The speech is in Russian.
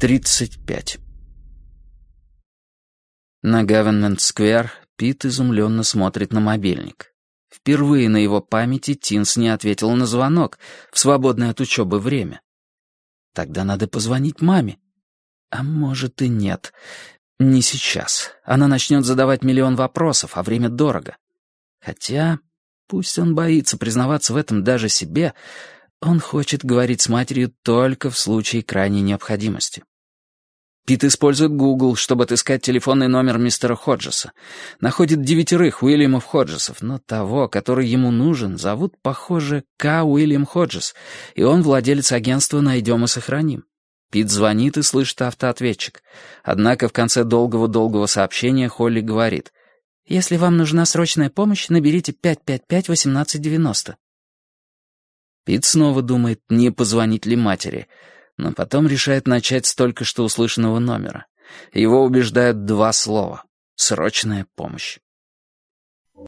35. На Гавенмент-сквер Пит изумленно смотрит на мобильник. Впервые на его памяти Тинс не ответила на звонок в свободное от учебы время. Тогда надо позвонить маме. А может и нет. Не сейчас. Она начнет задавать миллион вопросов, а время дорого. Хотя, пусть он боится признаваться в этом даже себе, он хочет говорить с матерью только в случае крайней необходимости. Пит использует Google, чтобы отыскать телефонный номер мистера Ходжеса. Находит 9 Уильямов Ходжесов, но того, который ему нужен, зовут, похоже, К. Уильям Ходжес, и он владелец агентства «Найдем и сохраним». Пит звонит и слышит автоответчик. Однако в конце долгого-долгого сообщения Холли говорит: «Если вам нужна срочная помощь, наберите 555-1890». Пит снова думает, не позвонить ли матери, но потом решает начать с только что услышанного номера. Его убеждают 2 слова: «Срочная помощь».